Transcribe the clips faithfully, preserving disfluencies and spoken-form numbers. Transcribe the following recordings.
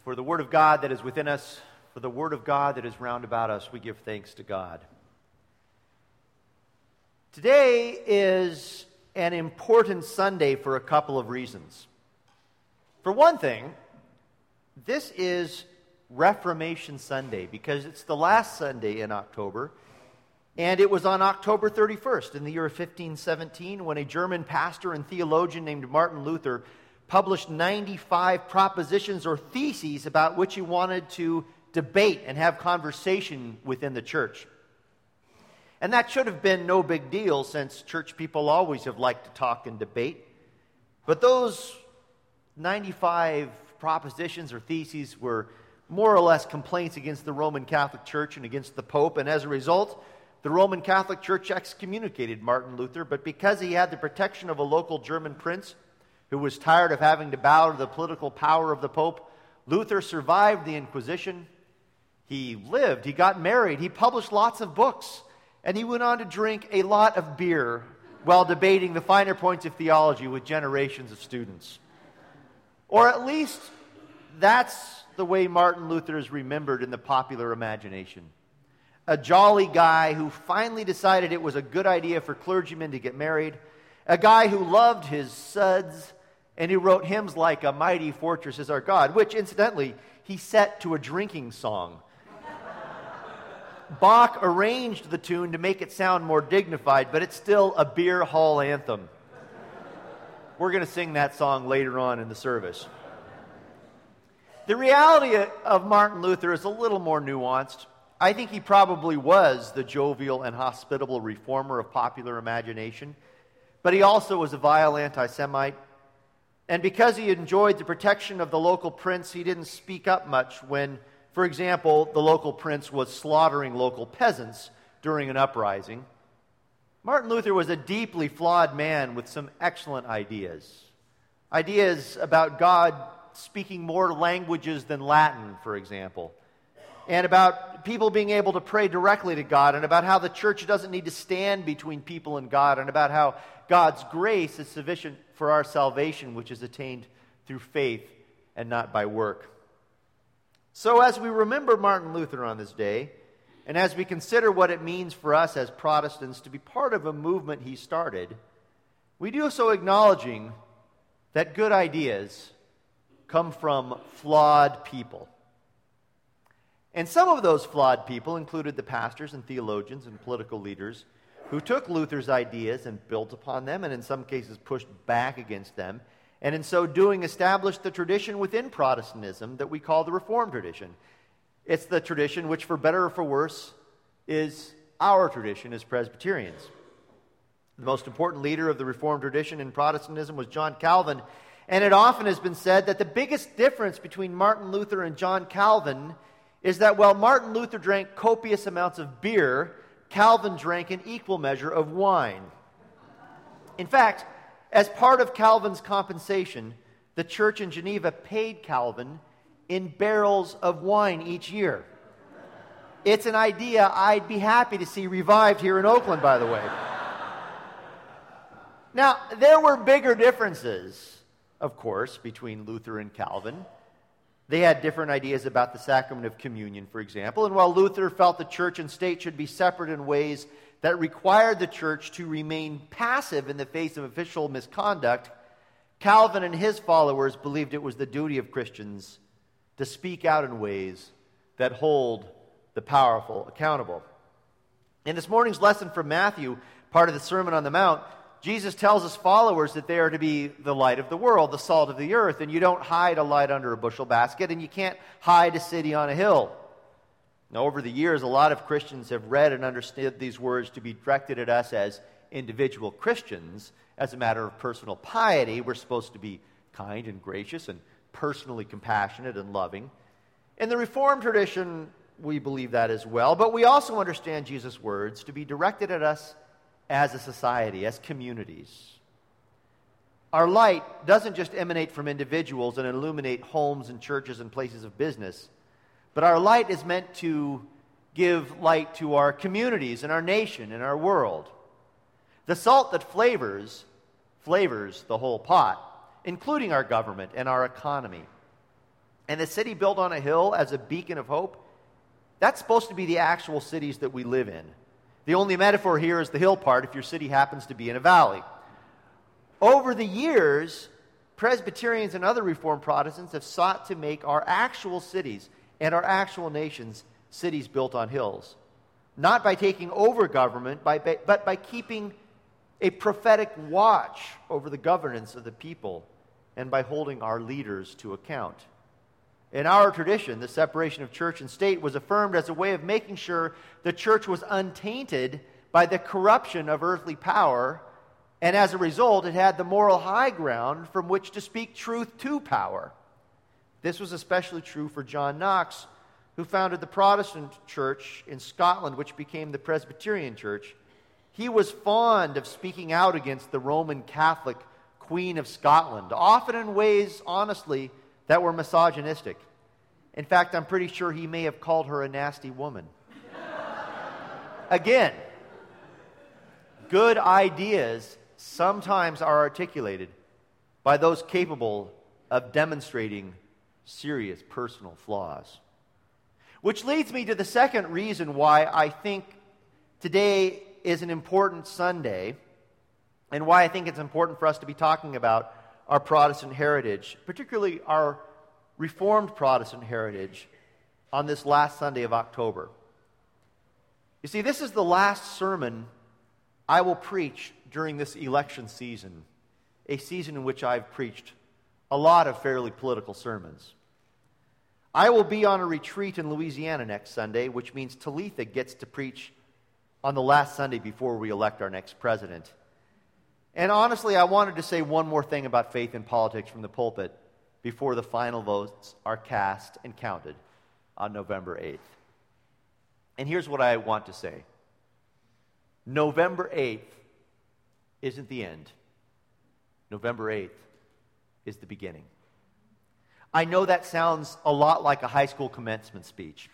For the word of God that is within us, for the word of God that is round about us, we give thanks to God. Today is an important Sunday for a couple of reasons. For one thing, this is Reformation Sunday because it's the last Sunday in October, and it was on October thirty-first in the year of fifteen seventeen when a German pastor and theologian named Martin Luther published ninety-five propositions or theses about which he wanted to debate and have conversation within the church. And that should have been no big deal since church people always have liked to talk and debate. But those ninety-five propositions or theses were more or less complaints against the Roman Catholic Church and against the Pope, and as a result, the Roman Catholic Church excommunicated Martin Luther, but because he had the protection of a local German prince who was tired of having to bow to the political power of the Pope, Luther survived the Inquisition. He lived, he got married, he published lots of books, and he went on to drink a lot of beer while debating the finer points of theology with generations of students. Or at least that's the way Martin Luther is remembered in the popular imagination. A jolly guy who finally decided it was a good idea for clergymen to get married, a guy who loved his suds, and who wrote hymns like "A Mighty Fortress Is Our God," which, incidentally, he set to a drinking song. Bach arranged the tune to make it sound more dignified, but it's still a beer hall anthem. We're going to sing that song later on in the service. The reality of Martin Luther is a little more nuanced. I think he probably was the jovial and hospitable reformer of popular imagination, but he also was a vile anti-Semite. And because he enjoyed the protection of the local prince, he didn't speak up much when, for example, the local prince was slaughtering local peasants during an uprising. Martin Luther was a deeply flawed man with some excellent ideas. Ideas about God speaking more languages than Latin, for example, and about people being able to pray directly to God, and about how the church doesn't need to stand between people and God, and about how God's grace is sufficient for our salvation, which is attained through faith and not by work. So as we remember Martin Luther on this day, and as we consider what it means for us as Protestants to be part of a movement he started, we do so acknowledging that good ideas come from flawed people. And some of those flawed people included the pastors and theologians and political leaders who took Luther's ideas and built upon them, and in some cases pushed back against them, and in so doing established the tradition within Protestantism that we call the Reformed tradition. It's the tradition which, for better or for worse, is our tradition as Presbyterians. The most important leader of the Reformed tradition in Protestantism was John Calvin, and it often has been said that the biggest difference between Martin Luther and John Calvin is that while Martin Luther drank copious amounts of beer, Calvin drank an equal measure of wine. In fact, as part of Calvin's compensation, the church in Geneva paid Calvin in barrels of wine each year. It's an idea I'd be happy to see revived here in Oakland, by the way. Now, there were bigger differences, of course, between Luther and Calvin. They had different ideas about the sacrament of communion, for example, and while Luther felt the church and state should be separate in ways that required the church to remain passive in the face of official misconduct, Calvin and his followers believed it was the duty of Christians to speak out in ways that hold the powerful accountable. In this morning's lesson from Matthew, part of the Sermon on the Mount, Jesus tells his followers that they are to be the light of the world, the salt of the earth, and you don't hide a light under a bushel basket, and you can't hide a city on a hill. Now, over the years, a lot of Christians have read and understood these words to be directed at us as individual Christians. As a matter of personal piety, we're supposed to be kind and gracious and personally compassionate and loving. In the Reformed tradition, we believe that as well, but we also understand Jesus' words to be directed at us as a society, as communities. Our light doesn't just emanate from individuals and illuminate homes and churches and places of business, but our light is meant to give light to our communities and our nation and our world. The salt that flavors, flavors the whole pot, including our government and our economy. And the city built on a hill as a beacon of hope, that's supposed to be the actual cities that we live in. The only metaphor here is the hill part if your city happens to be in a valley. Over the years, Presbyterians and other Reformed Protestants have sought to make our actual cities and our actual nations cities built on hills. Not by taking over government, by, but by keeping a prophetic watch over the governance of the people and by holding our leaders to account. In our tradition, the separation of church and state was affirmed as a way of making sure the church was untainted by the corruption of earthly power, and as a result, it had the moral high ground from which to speak truth to power. This was especially true for John Knox, who founded the Protestant church in Scotland, which became the Presbyterian church. He was fond of speaking out against the Roman Catholic Queen of Scotland, often in ways, honestly, that were misogynistic. In fact, I'm pretty sure he may have called her a nasty woman. Again, good ideas sometimes are articulated by those capable of demonstrating serious personal flaws. Which leads me to the second reason why I think today is an important Sunday, and why I think it's important for us to be talking about our Protestant heritage, particularly our Reformed Protestant heritage, on this last Sunday of October. You see, this is the last sermon I will preach during this election season, a season in which I've preached a lot of fairly political sermons. I will be on a retreat in Louisiana next Sunday, which means Talitha gets to preach on the last Sunday before we elect our next president. And honestly, I wanted to say one more thing about faith and politics from the pulpit before the final votes are cast and counted on November eighth. And here's what I want to say. November eighth isn't the end. November eighth is the beginning. I know that sounds a lot like a high school commencement speech.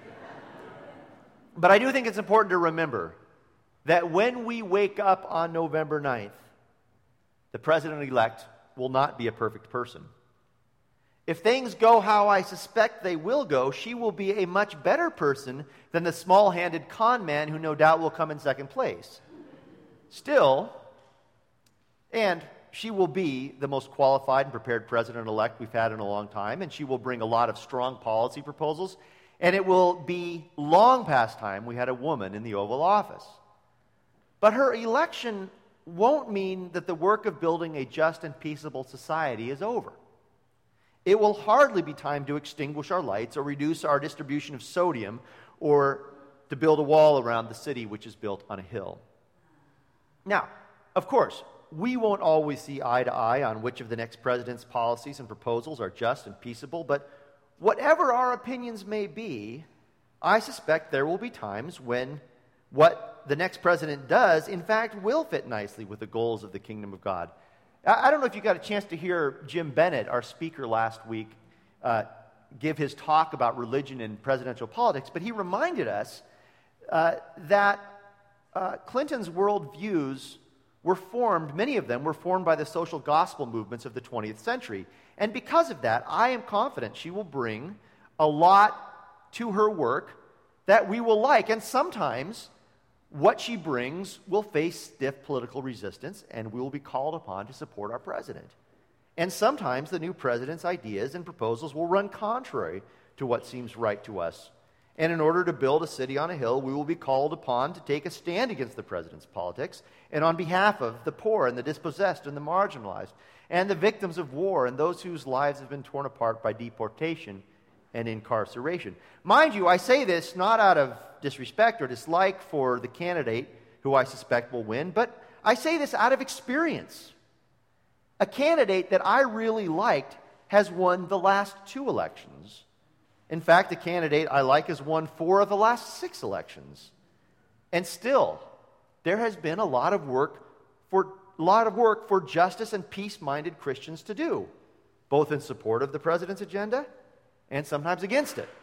But I do think it's important to remember that when we wake up on November ninth, the president-elect will not be a perfect person. If things go how I suspect they will go, she will be a much better person than the small-handed con man who no doubt will come in second place. Still, and she will be the most qualified and prepared president-elect we've had in a long time, and she will bring a lot of strong policy proposals, and it will be long past time we had a woman in the Oval Office. But her election won't mean that the work of building a just and peaceable society is over. It will hardly be time to extinguish our lights or reduce our distribution of sodium or to build a wall around the city which is built on a hill. Now, of course, we won't always see eye to eye on which of the next president's policies and proposals are just and peaceable, but whatever our opinions may be, I suspect there will be times when what the next president does, in fact, will fit nicely with the goals of the kingdom of God. I don't know if you got a chance to hear Jim Bennett, our speaker last week, uh, give his talk about religion and presidential politics, but he reminded us uh, that uh, Clinton's worldviews were formed, many of them were formed by the social gospel movements of the twentieth century. And because of that, I am confident she will bring a lot to her work that we will like. And sometimes what she brings will face stiff political resistance, and we will be called upon to support our president. And sometimes the new president's ideas and proposals will run contrary to what seems right to us. And in order to build a city on a hill, we will be called upon to take a stand against the president's politics and on behalf of the poor and the dispossessed and the marginalized and the victims of war and those whose lives have been torn apart by deportation and incarceration. Mind you, I say this not out of disrespect or dislike for the candidate who I suspect will win, but I say this out of experience. A candidate that I really liked has won the last two elections. In fact, the candidate I like has won four of the last six elections. And still, there has been a lot of work for a lot of work for justice and peace-minded Christians to do, both in support of the president's agenda and sometimes against it.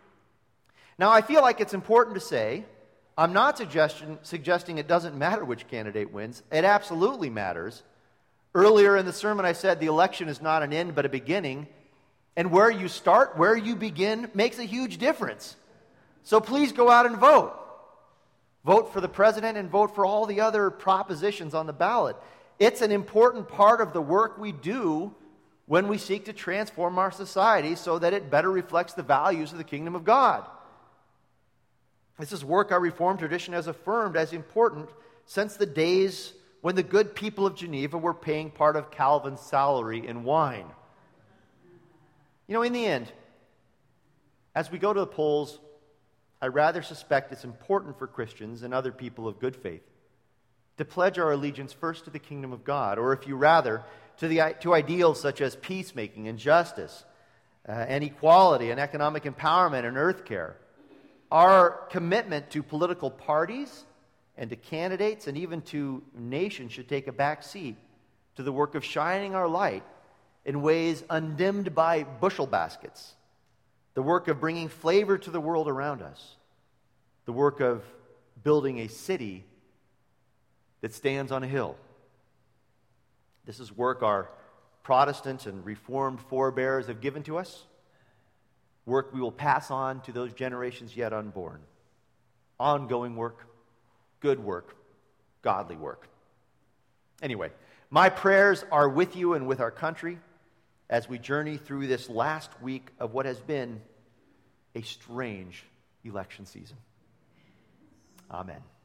Now, I feel like it's important to say, I'm not suggesting, suggesting it doesn't matter which candidate wins. It absolutely matters. Earlier in the sermon, I said the election is not an end but a beginning. And where you start, where you begin, makes a huge difference. So please go out and vote. Vote for the president and vote for all the other propositions on the ballot. It's an important part of the work we do when we seek to transform our society so that it better reflects the values of the kingdom of God. This is work our Reformed tradition has affirmed as important since the days when the good people of Geneva were paying part of Calvin's salary in wine. You know, in the end, as we go to the polls, I rather suspect it's important for Christians and other people of good faith to pledge our allegiance first to the kingdom of God, or if you rather, to, the, to ideals such as peacemaking and justice, uh, and equality and economic empowerment and earth care. Our commitment to political parties and to candidates and even to nations should take a back seat to the work of shining our light in ways undimmed by bushel baskets, the work of bringing flavor to the world around us, the work of building a city that stands on a hill. This is work our Protestant and Reformed forebears have given to us, work we will pass on to those generations yet unborn. Ongoing work, good work, godly work. Anyway, my prayers are with you and with our country as we journey through this last week of what has been a strange election season. Amen.